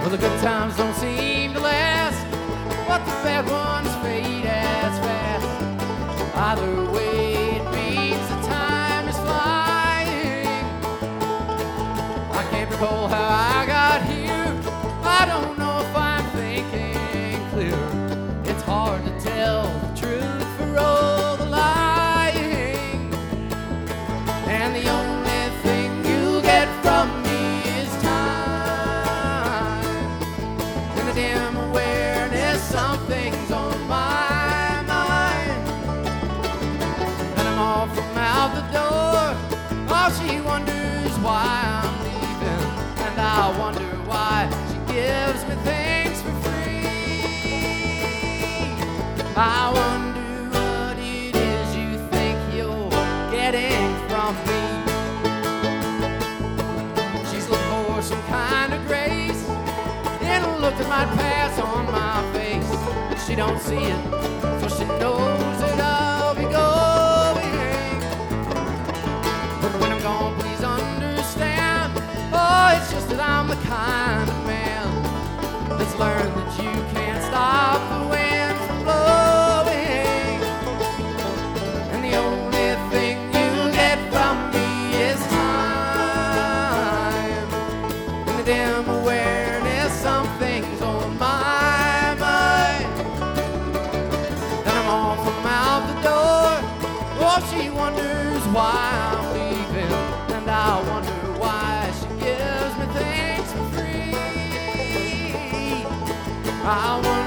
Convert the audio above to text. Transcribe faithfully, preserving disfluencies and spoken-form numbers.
Well, the good times don't seem to last, but the bad ones fade as fast. Either way, it means the time is flying. I can't recall how I got here. I don't know if I'm thinking clear. It's hard to tell the truth for all the lying. And the only thing you get from me is time. In the dim awareness, something's on my mind. And I'm off from out the door. Oh, she wonders why I'm leaving, and I wonder why she gives me things for free. I wonder what it is you think you're getting from me. She's looking for some kind of grace in a look that might pass on my face. She don't see it, so she knows that I'll be going. But when I'm gone, please understand, oh, it's just that I'm the kind of man that's learned that you can't stop the wind from blowing. And the only thing you get from me is time. In the dim awareness, something's on my mind. And I'm off from out the door. Oh, she wonders why I'm leaving, and I wonder why she gives me things for free. I wonder